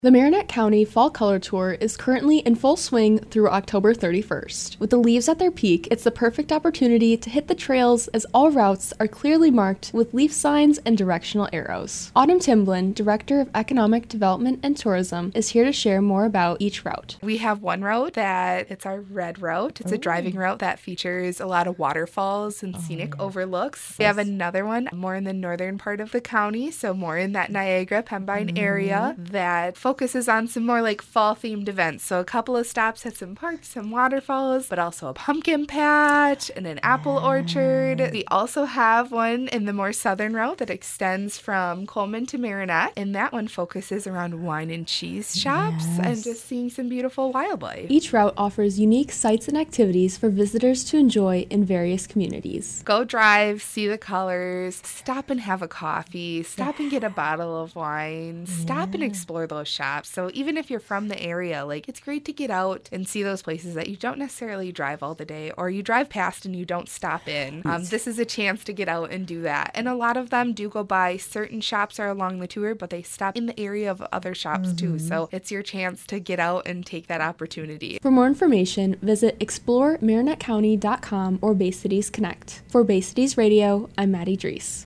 The Marinette County Fall Color Tour is currently in full swing through October 31st. With the leaves at their peak, it's the perfect opportunity to hit the trails as all routes are clearly marked with leaf signs and directional arrows. Autumn Timblin, Director of Economic Development and Tourism, is here to share more about each route. We have one route it's our red route. It's a driving route that features a lot of waterfalls and scenic overlooks. We have another one more in the northern part of the county, so more in that Niagara, Pembine area that focuses on some more like fall-themed events. So a couple of stops at some parks, some waterfalls, but also a pumpkin patch and an apple orchard. We also have one in the more southern route that extends from Coleman to Marinette, and that one focuses around wine and cheese shops and just seeing some beautiful wildlife. Each route offers unique sites and activities for visitors to enjoy in various communities. Go drive, see the colors, stop and have a coffee, stop and get a bottle of wine, stop and explore those shops. So even if you're from the area, like it's great to get out and see those places that you don't necessarily drive all the day, or you drive past and you don't stop in. This is a chance to get out and do that. And a lot of them do go by. Certain shops are along the tour, but they stop in the area of other shops too. So it's your chance to get out and take that opportunity. For more information, visit exploremarinettecounty.com or Bay Cities Connect. For Bay Cities Radio, I'm Maddie Drees.